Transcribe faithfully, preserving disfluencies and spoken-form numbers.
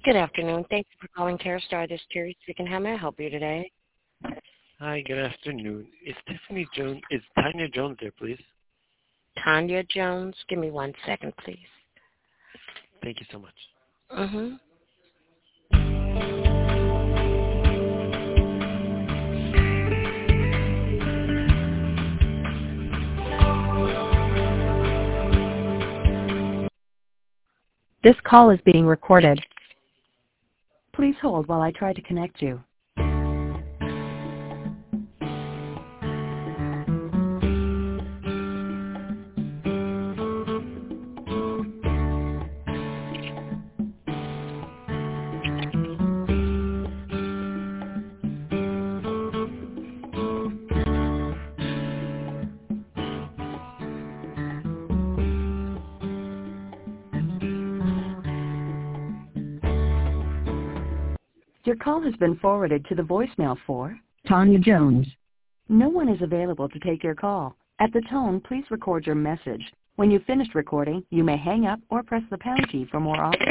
Good afternoon. Thank you for calling TerraStar. This is Terry speaking. How may I help you today? Hi, good afternoon. Is Tiffany Jones, is Tanya Jones there, please? Tanya Jones. Give me one second, please. Thank you so much. Mm-hmm. This call is being recorded. Please hold while I try to connect you. Your call has been forwarded to the voicemail for Tanya Jones. No one is available to take your call. At the tone, please record your message. When you've finished recording, you may hang up or press the pound key for more options.